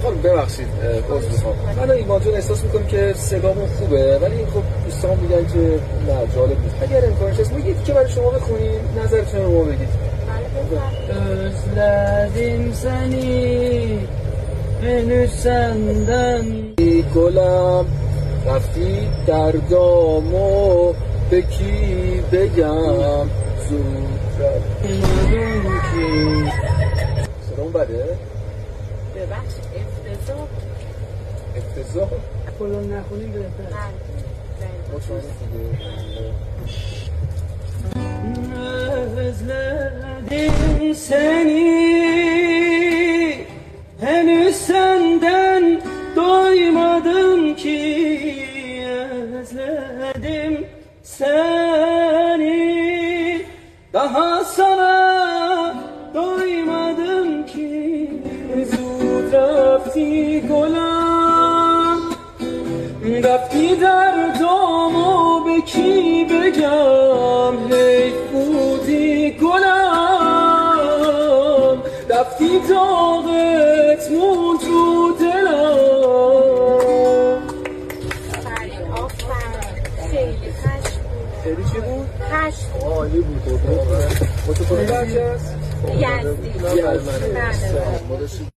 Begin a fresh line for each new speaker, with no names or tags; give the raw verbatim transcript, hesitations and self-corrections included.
خانم ببخشید عذر میخوام. من ایمان جون احساس میکنم که صدامون خوبه، ولی خب دوستان میگن که نه جالب نیست. اگر امکانش هست ما یه تیکه برای شما بخونیم، نظرتون رو ما بگید.
özledim seni henüz senden
گلم رفتی در دامو به کی بگم زود رفتی
ki
سلام بده
ببخش افتضاح
افتضاح
کلون نخونیم بهتر özledim seni henüz senden doymadım ki özledim seni daha sana doymadım ki zud rafti گلم رفتی در دامو به کی بگم حیفودی گلم رفتی داغت مون تو دلم
خیلی خشم بود.
خیلی چی بود؟
خشم بود.
عالی بود. متفاوت هست؟
یزدی.
یزدی.